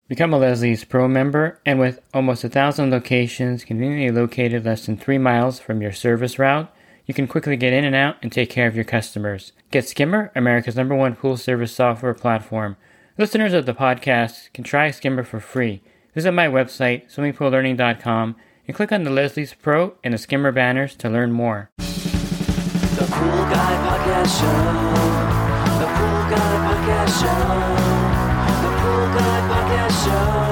Become a Leslie's Pro member, and with almost 1,000 locations conveniently located less than 3 miles from your service route, you can quickly get in and out and take care of your customers. Get Skimmer, America's #1 pool service software platform. Listeners of the podcast can try Skimmer for free. Visit my website, swimmingpoollearning.com, and click on the Leslie's Pro and the Skimmer banners to learn more. The Pool Guy Podcast Show. The Pool Guy Podcast Show. The Pool Guy Podcast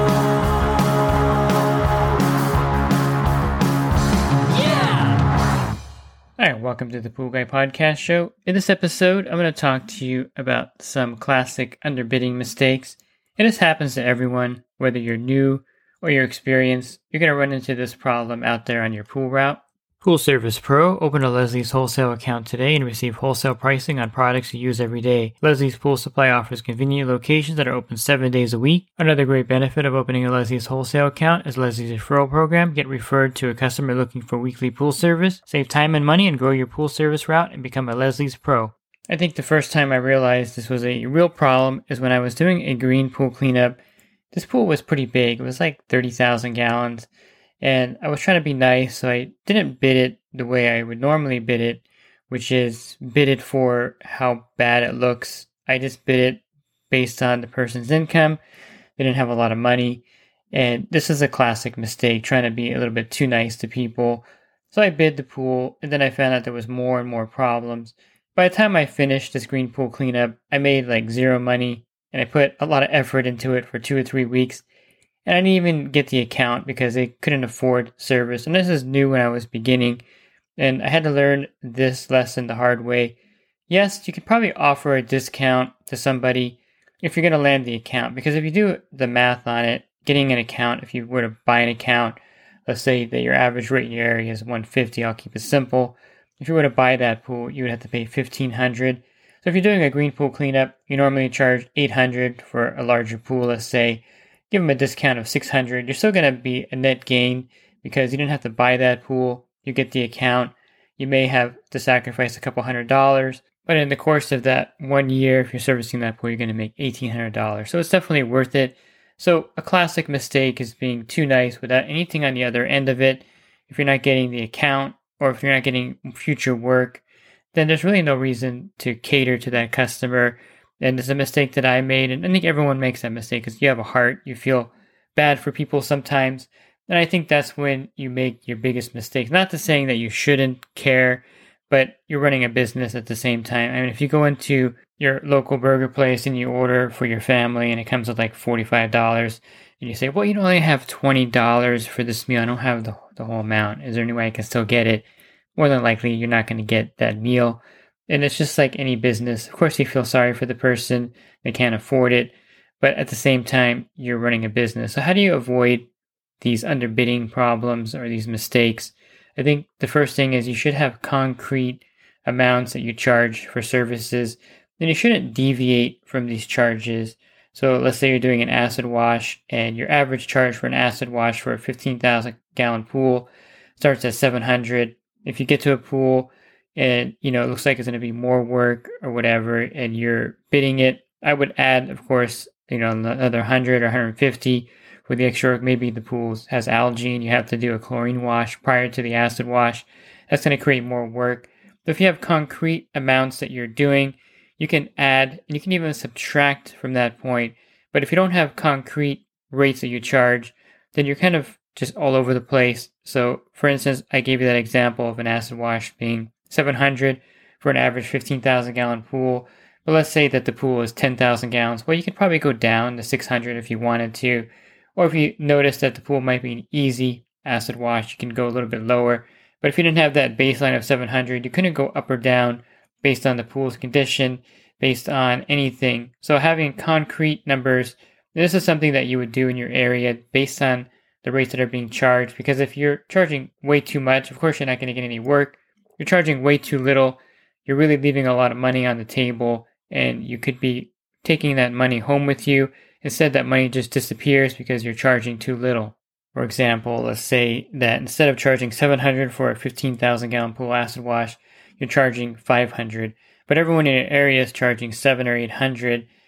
Show. Yeah! Alright, welcome to the Pool Guy Podcast Show. In this episode, I'm going to talk to you about some classic underbidding mistakes. And this happens to everyone, whether you're new or you're experienced. You're going to run into this problem out there on your pool route. Pool Service Pro, open a Leslie's wholesale account today and receive wholesale pricing on products you use every day. Leslie's Pool Supply offers convenient locations that are open 7 days a week. Another great benefit of opening a Leslie's wholesale account is Leslie's referral program. Get referred to a customer looking for weekly pool service. Save time and money and grow your pool service route and become a Leslie's Pro. I think the first time I realized this was a real problem is when I was doing a green pool cleanup. This pool was pretty big. It was like 30,000 gallons. And I was trying to be nice, so I didn't bid it the way I would normally bid it, which is bid it for how bad it looks. I just bid it based on the person's income. They didn't have a lot of money. And this is a classic mistake, trying to be a little bit too nice to people. So I bid the pool, and then I found out there was more and more problems. By the time I finished this green pool cleanup, I made like zero money, and I put a lot of effort into it for 2 or 3 weeks. And I didn't even get the account because they couldn't afford service. And this is new when I was beginning. And I had to learn this lesson the hard way. Yes, you could probably offer a discount to somebody if you're going to land the account. Because if you do the math on it, getting an account, if you were to buy an account, let's say that your average rate in your area is $150, I'll keep it simple. If you were to buy that pool, you would have to pay $1,500. So if you're doing a green pool cleanup, you normally charge $800 for a larger pool, let's say. Give them a discount of $600. You're still going to be a net gain because you didn't have to buy that pool. You get the account. You may have to sacrifice a couple $100, but in the course of that 1 year, if you're servicing that pool, you're going to make $1,800. So it's definitely worth it. So a classic mistake is being too nice without anything on the other end of it. If you're not getting the account or if you're not getting future work, then there's really no reason to cater to that customer. And it's a mistake that I made, and I think everyone makes that mistake because you have a heart. You feel bad for people sometimes, and I think that's when you make your biggest mistake. Not to saying that you shouldn't care, but you're running a business at the same time. I mean, if you go into your local burger place and you order for your family and it comes with like $45, and you say, well, you only have $20 for this meal. I don't have the whole amount. Is there any way I can still get it? More than likely, you're not going to get that meal. And it's just like any business. Of course, you feel sorry for the person. They can't afford it. But at the same time, you're running a business. So how do you avoid these underbidding problems or these mistakes? I think the first thing is you should have concrete amounts that you charge for services. Then you shouldn't deviate from these charges. So let's say you're doing an acid wash and your average charge for an acid wash for a 15,000 gallon pool starts at $700. If you get to a pool and, it looks like it's going to be more work or whatever, and you're bidding it, I would add, of course, another 100 or 150 for the extra work. Maybe the pool has algae and you have to do a chlorine wash prior to the acid wash. That's going to create more work. But if you have concrete amounts that you're doing, you can add, and you can even subtract from that point. But if you don't have concrete rates that you charge, then you're kind of just all over the place. So, for instance, I gave you that example of an acid wash being $700 for an average 15,000 gallon pool. But let's say that the pool is 10,000 gallons. Well, you could probably go down to $600 if you wanted to. Or if you notice that the pool might be an easy acid wash, you can go a little bit lower. But if you didn't have that baseline of $700, you couldn't go up or down based on the pool's condition, based on anything. So having concrete numbers, this is something that you would do in your area based on the rates that are being charged. Because if you're charging way too much, of course you're not going to get any work. You're charging way too little, you're really leaving a lot of money on the table, and you could be taking that money home with you. Instead, that money just disappears because you're charging too little. For example, let's say that instead of charging $700 for a 15,000 gallon pool acid wash, you're charging $500. But everyone in your area is charging $700 or $800,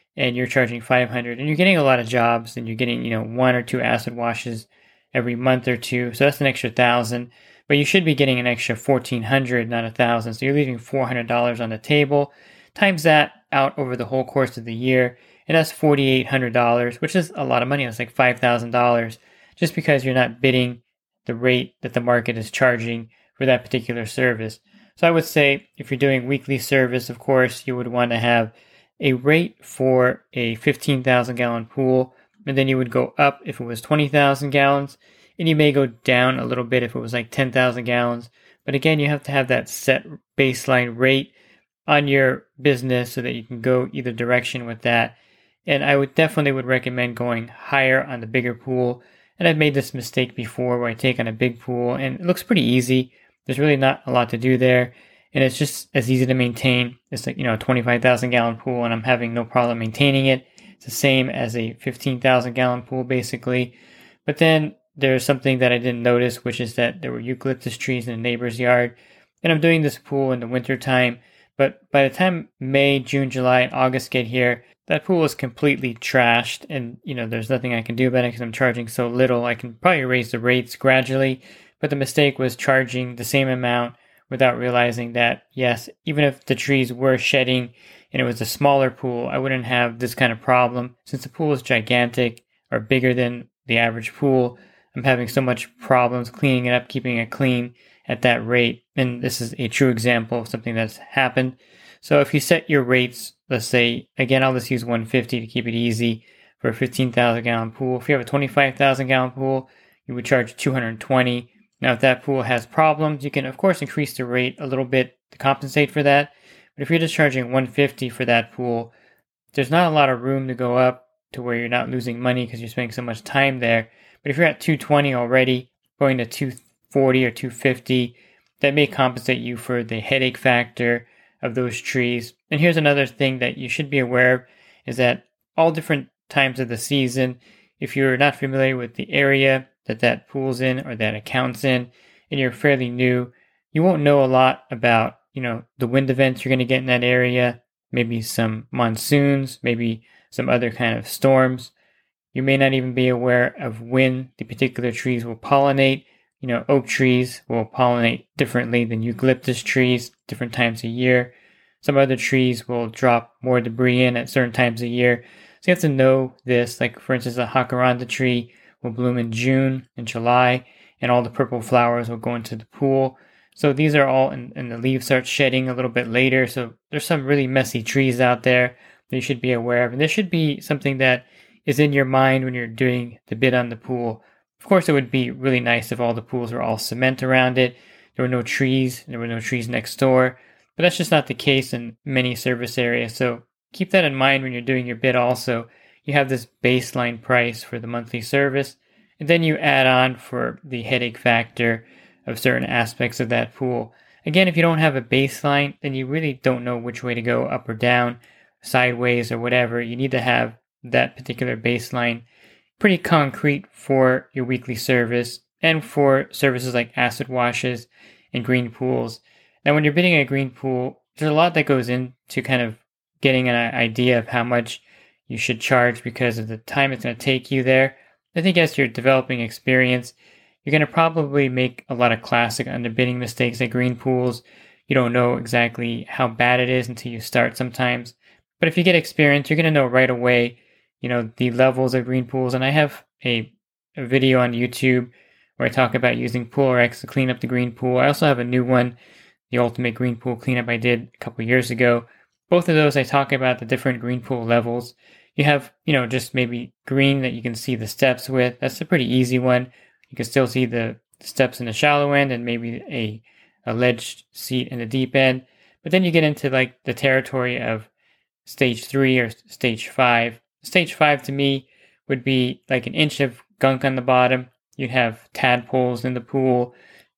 and you're charging 500 and you're getting a lot of jobs and you're getting, one or two acid washes every month or two. So that's an extra 1,000, but you should be getting an extra 1,400, not 1,000. So you're leaving $400 on the table. Times that out over the whole course of the year, and that's $4,800, which is a lot of money. It's like $5,000 just because you're not bidding the rate that the market is charging for that particular service. So I would say if you're doing weekly service, of course, you would want to have a rate for a 15,000 gallon pool, and then you would go up if it was 20,000 gallons, and you may go down a little bit if it was like 10,000 gallons. But again, you have to have that set baseline rate on your business so that you can go either direction with that. And I would definitely recommend going higher on the bigger pool. And I've made this mistake before where I take on a big pool and it looks pretty easy. There's really not a lot to do there. And it's just as easy to maintain. It's like, a 25,000 gallon pool and I'm having no problem maintaining it. It's the same as a 15,000 gallon pool basically. But then there's something that I didn't notice, which is that there were eucalyptus trees in the neighbor's yard. And I'm doing this pool in the winter time. But by the time May, June, July, and August get here, that pool is completely trashed. And, there's nothing I can do about it because I'm charging so little. I can probably raise the rates gradually. But the mistake was charging the same amount without realizing that, yes, even if the trees were shedding and it was a smaller pool, I wouldn't have this kind of problem. Since the pool is gigantic or bigger than the average pool, I'm having so much problems cleaning it up, keeping it clean at that rate. And this is a true example of something that's happened. So if you set your rates, let's say, again, I'll just use 150 to keep it easy for a 15,000 gallon pool. If you have a 25,000 gallon pool, you would charge 220. Now, if that pool has problems, you can, of course, increase the rate a little bit to compensate for that. But if you're just charging 150 for that pool, there's not a lot of room to go up to where you're not losing money because you're spending so much time there. But if you're at 220 already, going to 240 or 250, that may compensate you for the headache factor of those trees. And here's another thing that you should be aware of is that all different times of the season, if you're not familiar with the area that pool's in or that account's in, and you're fairly new, you won't know a lot about, the wind events you're going to get in that area, maybe some monsoons, maybe some other kind of storms. You may not even be aware of when the particular trees will pollinate. Oak trees will pollinate differently than eucalyptus trees, different times a year. Some other trees will drop more debris in at certain times a year. So you have to know this. Like, for instance, a jacaranda tree will bloom in June and July, and all the purple flowers will go into the pool. So these are all, and the leaves start shedding a little bit later. So there's some really messy trees out there that you should be aware of. And this should be something that is in your mind when you're doing the bid on the pool. Of course, it would be really nice if all the pools were all cement around it. There were no trees. There were no trees next door. But that's just not the case in many service areas. So keep that in mind when you're doing your bid also. You have this baseline price for the monthly service, and then you add on for the headache factor of certain aspects of that pool. Again, if you don't have a baseline, then you really don't know which way to go, up or down, sideways or whatever. You need to have that particular baseline pretty concrete for your weekly service and for services like acid washes and green pools. Now, when you're bidding a green pool, there's a lot that goes into kind of getting an idea of how much you should charge because of the time it's going to take you there. I think as you're developing experience, you're going to probably make a lot of classic underbidding mistakes at green pools. You don't know exactly how bad it is until you start sometimes. But if you get experience, you're going to know right away, the levels of green pools. And I have a video on YouTube where I talk about using PoolRx to clean up the green pool. I also have a new one, the Ultimate Green Pool Cleanup I did a couple years ago. Both of those I talk about the different green pool levels. You have, just maybe green that you can see the steps with. That's a pretty easy one. You can still see the steps in the shallow end and maybe a ledge seat in the deep end. But then you get into like the territory of stage 3 or stage 5. Stage 5 to me would be like an inch of gunk on the bottom. You'd have tadpoles in the pool.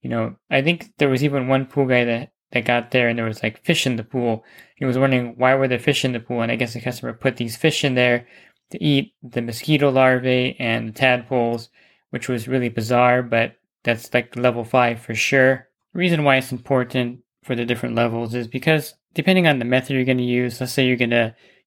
I think there was even one pool guy that got there and there was like fish in the pool. He was wondering why were there fish in the pool, and I guess the customer put these fish in there to eat the mosquito larvae and the tadpoles, which was really bizarre, but that's like level 5 for sure. The reason why it's important for the different levels is because depending on the method you're going to use, let's say you're going to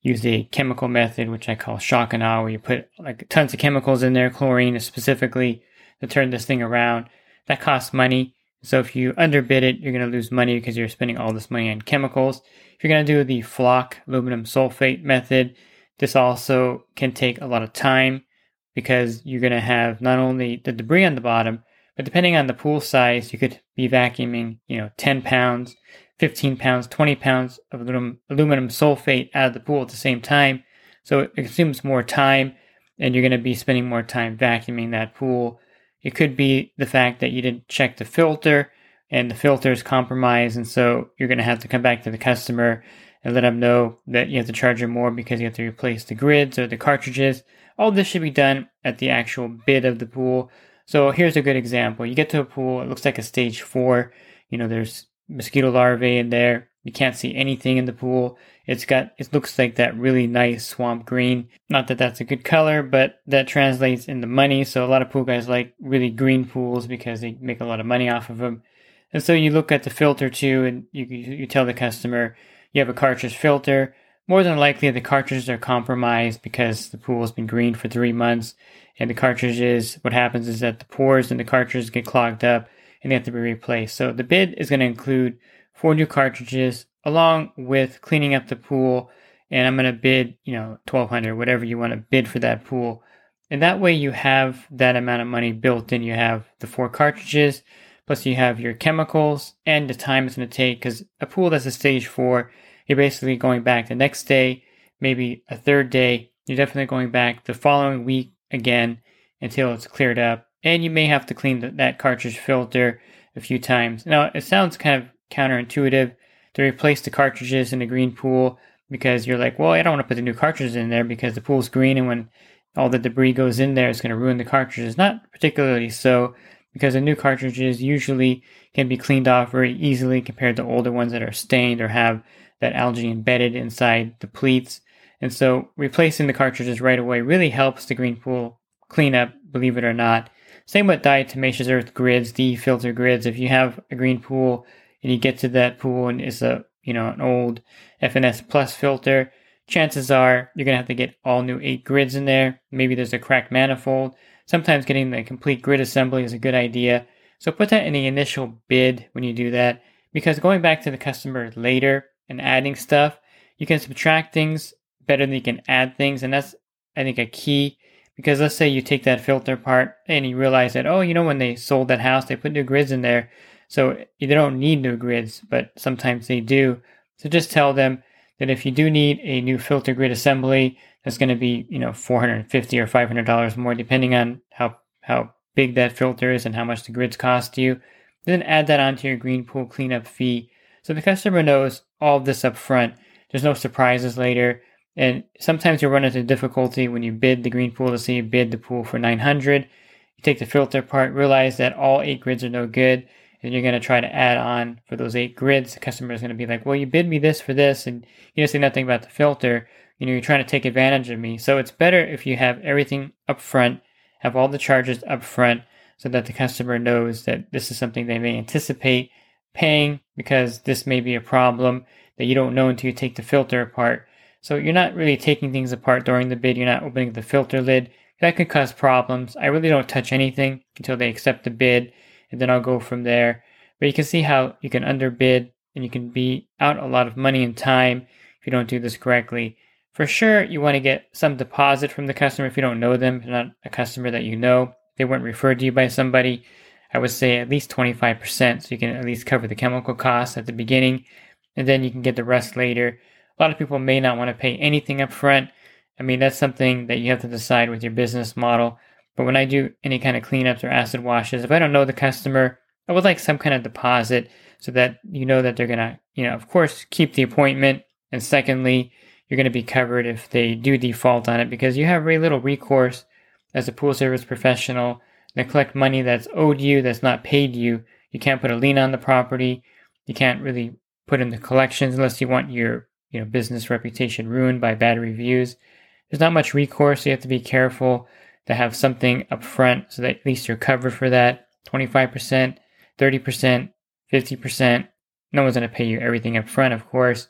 use a chemical method, which I call shock and awe, where you put like tons of chemicals in there, chlorine specifically, to turn this thing around. That costs money. So if you underbid it, you're going to lose money because you're spending all this money on chemicals. If you're going to do the flock aluminum sulfate method, this also can take a lot of time because you're going to have not only the debris on the bottom, but depending on the pool size, you could be vacuuming, 10 pounds, 15 pounds, 20 pounds of aluminum sulfate out of the pool at the same time. So it consumes more time, and you're going to be spending more time vacuuming that pool. It could be the fact that you didn't check the filter, and the filter is compromised, and so you're going to have to come back to the customer and let them know that you have to charge them more because you have to replace the grids or the cartridges. All this should be done at the actual bid of the pool. So here's a good example. You get to a pool, it looks like a stage 4. There's mosquito larvae in there. You can't see anything in the pool. It looks like that really nice swamp green. Not that that's a good color, but that translates into money. So a lot of pool guys like really green pools because they make a lot of money off of them. And so you look at the filter too, and you tell the customer you have a cartridge filter. More than likely the cartridges are compromised because the pool has been green for 3 months. And the cartridges, what happens is that the pores in the cartridges get clogged up and they have to be replaced. So the bid is going to include 4 new cartridges along with cleaning up the pool. And I'm going to bid, $1,200, whatever you want to bid for that pool. And that way you have that amount of money built in. You have the 4 cartridges, plus you have your chemicals and the time it's going to take. Because a pool that's a stage 4, you're basically going back the next day, maybe a third day. You're definitely going back the following week again until it's cleared up. And you may have to clean that cartridge filter a few times. Now, it sounds kind of counterintuitive to replace the cartridges in the green pool because you're like, well, I don't want to put the new cartridges in there because the pool's green, and when all the debris goes in there, it's going to ruin the cartridges. Not particularly so, because the new cartridges usually can be cleaned off very easily compared to older ones that are stained or have that algae embedded inside the pleats. And so replacing the cartridges right away really helps the green pool clean up, believe it or not. Same with diatomaceous earth grids, the filter grids. If you have a green pool and you get to that pool and it's an old FNS Plus filter, chances are you're going to have to get all new 8 grids in there. Maybe there's a cracked manifold. Sometimes getting the complete grid assembly is a good idea. So put that in the initial bid when you do that, because going back to the customer later and adding stuff, you can subtract things better than you can add things. And that's, I think, a key, because let's say you take that filter apart and you realize that, when they sold that house, they put new grids in there. So they don't need new grids, but sometimes they do. So just tell them that if you do need a new filter grid assembly, that's going to be, $450 or $500 more, depending on how big that filter is and how much the grids cost you. Then add that onto your green pool cleanup fee. So the customer knows all of this up front. There's no surprises later. And sometimes you run into difficulty when you bid the green pool. Let's say you bid the pool for $900. You take the filter apart, realize that all 8 grids are no good, and you're going to try to add on for those 8 grids. The customer is going to be like, well, you bid me this for this, and you didn't say nothing about the filter. You're trying to take advantage of me. So it's better if you have everything up front, have all the charges up front, so that the customer knows that this is something they may anticipate paying, because this may be a problem that you don't know until you take the filter apart. So you're not really taking things apart during the bid. You're not opening the filter lid. That could cause problems. I really don't touch anything until they accept the bid, and then I'll go from there. But you can see how you can underbid, and you can be out a lot of money and time if you don't do this correctly. For sure, you want to get some deposit from the customer if you don't know them. If you're not a customer that you know, they weren't referred to you by somebody, I would say at least 25%, so you can at least cover the chemical costs at the beginning, and then you can get the rest later. A lot of people may not want to pay anything up front. I mean, that's something that you have to decide with your business model. But when I do any kind of cleanups or acid washes, if I don't know the customer, I would like some kind of deposit so that you know that they're going to, of course, keep the appointment. And secondly, you're going to be covered if they do default on it, because you have very little recourse as a pool service professional to collect money that's owed you, that's not paid you. You can't put a lien on the property. You can't really put in the collections unless you want your business reputation ruined by bad reviews. There's not much recourse, so you have to be careful to have something up front so that at least you're covered for that. 25%, 30%, 50%. No one's going to pay you everything up front, of course,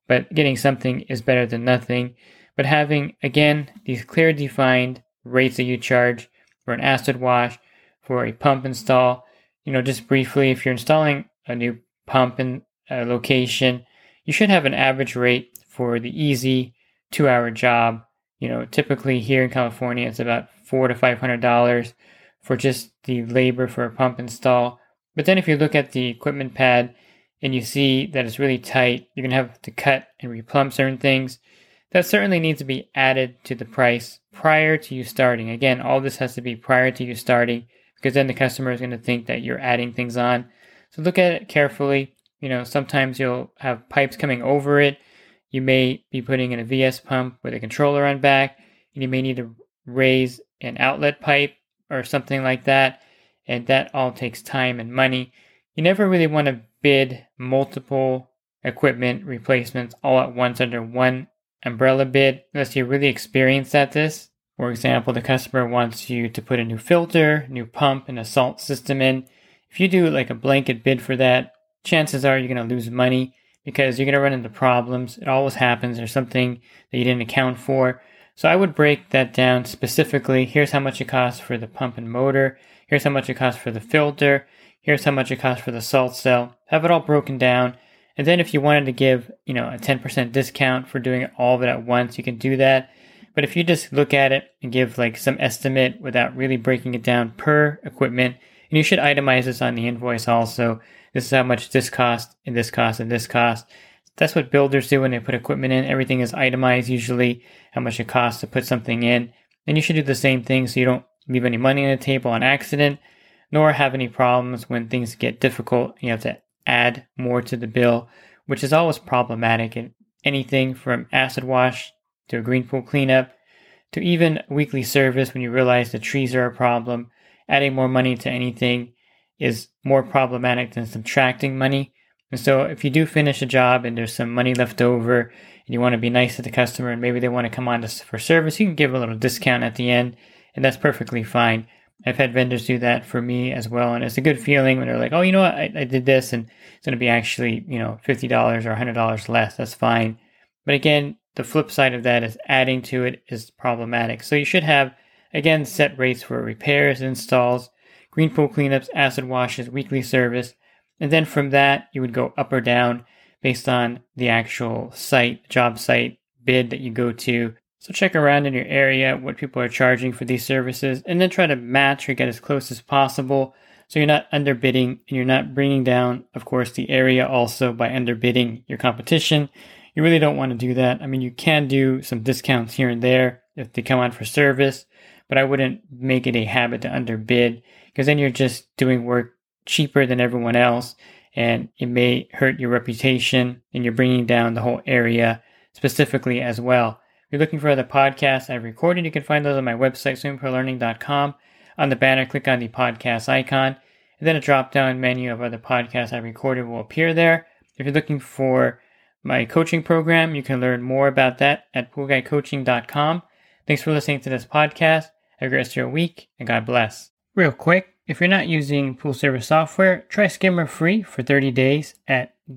but getting something is better than nothing. But having, again, these clear defined rates that you charge for an acid wash, for a pump install, just briefly, if you're installing a new pump in a location, you should have an average rate for the easy 2-hour job. Typically here in California, it's about $400 to $500 for just the labor for a pump install. But then if you look at the equipment pad and you see that it's really tight, you're going to have to cut and replumb certain things. That certainly needs to be added to the price prior to you starting. Again, all this has to be prior to you starting, because then the customer is going to think that you're adding things on. So look at it carefully. Sometimes you'll have pipes coming over it. You may be putting in a VS pump with a controller on back, and you may need to raise an outlet pipe or something like that. And that all takes time and money. You never really want to bid multiple equipment replacements all at once under one umbrella bid unless you're really experienced at this. For example, the customer wants you to put a new filter, new pump, and a salt system in. If you do like a blanket bid for that, chances are you're going to lose money because you're going to run into problems. It always happens. There's something that you didn't account for. So I would break that down specifically. Here's how much it costs for the pump and motor. Here's how much it costs for the filter. Here's how much it costs for the salt cell. Have it all broken down. And then if you wanted to give, a 10% discount for doing all of it at once, you can do that. But if you just look at it and give like some estimate without really breaking it down per equipment, and you should itemize this on the invoice also. This is how much this cost, and this cost, and this cost. That's what builders do when they put equipment in. Everything is itemized usually, how much it costs to put something in. And you should do the same thing so you don't leave any money on the table on accident, nor have any problems when things get difficult. You have to add more to the bill, which is always problematic in anything from acid wash to a green pool cleanup to even weekly service. When you realize the trees are a problem, adding more money to anything is more problematic than subtracting money. And so if you do finish a job and there's some money left over and you want to be nice to the customer and maybe they want to come on for service, you can give a little discount at the end, and that's perfectly fine. I've had vendors do that for me as well, and it's a good feeling when they're like, oh, what, I did this, and it's going to be actually, $50 or $100 less. That's fine. But again, the flip side of that is adding to it is problematic. So you should have, again, set rates for repairs, installs, green pool cleanups, acid washes, weekly service, and then from that, you would go up or down based on the actual site, job site bid that you go to. So check around in your area what people are charging for these services, and then try to match or get as close as possible so you're not underbidding and you're not bringing down, of course, the area also by underbidding your competition. You really don't want to do that. I mean, you can do some discounts here and there if they come on for service, but I wouldn't make it a habit to underbid, because then you're just doing work cheaper than everyone else, and it may hurt your reputation, and you're bringing down the whole area specifically as well. If you're looking for other podcasts I've recorded, you can find those on my website, swimmingpoollearning.com. On the banner, click on the podcast icon, and then a drop-down menu of other podcasts I've recorded will appear there. If you're looking for my coaching program, you can learn more about that at poolguycoaching.com. Thanks for listening to this podcast. Have a great rest of your week, and God bless. Real quick, if you're not using pool service software, try Skimmer free for 30 days at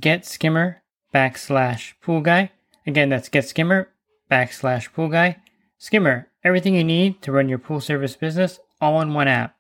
getskimmer.com/poolguy. Again, that's getskimmer.com/poolguy. Skimmer, everything you need to run your pool service business all in one app.